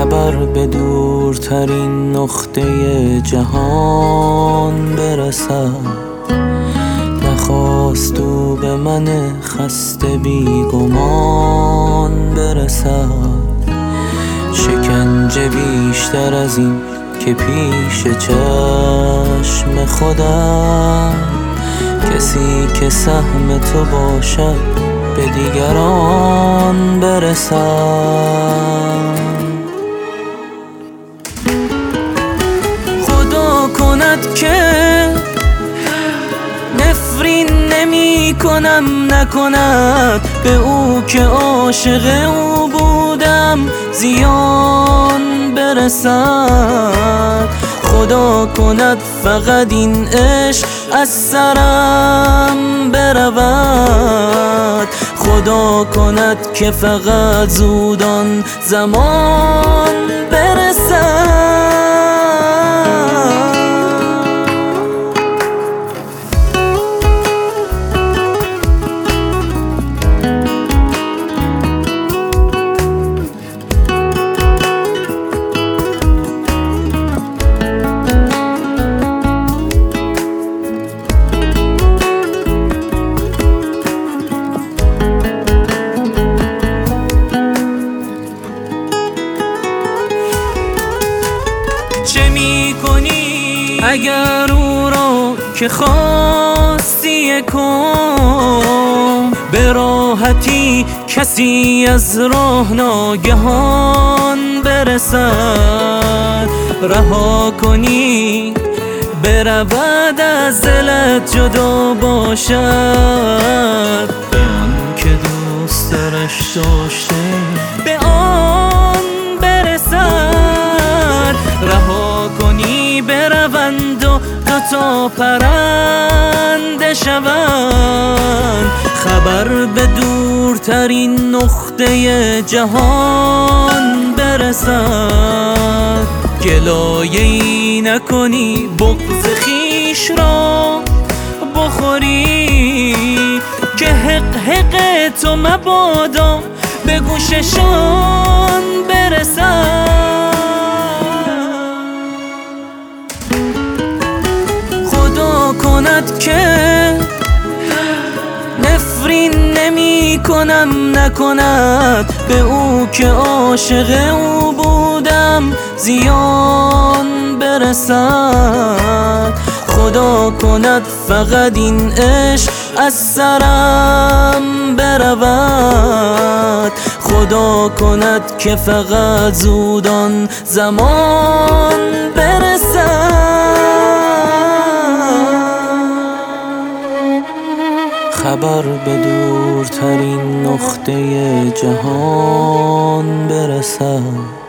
خبر به دورترین نقطه جهان برسد. نخواست او به من خسته بیگمان برسد. شکنجه بیشتر از این که پیش چشم خودم، کسی که سهم تو باشد به دیگران برسد. خدا کند که نفرین نمی کنم، نکند به او که عاشق او بودم زیان برسد. خدا کند فقط این عشق از سرم برود. خدا کند که فقط زودان زمان برسد. چه می کنی اگر او را که خواستی کن؟ به راحتی کسی از راه ناگهان برسد. رها کنی برود از دلت جدا باشد. به آن که دوست درش داشته به آن برسد. رها کنی بروند و دوتا پرنده شوند. خبر به دورترین نقطه جهان برسد. گلایه‌ای نکنی بغض خویش را بخوری، که حق حق تو مبادا به گوششان برسد. خدا کند که نفرین نمی کنم، نکند به او که عاشق او بودم زیان برسد. خدا کند فقط این عشق از سرم برود. خدا کند که فقط زودان زمان برسد. خبر به دورترین نقطه جهان برسد.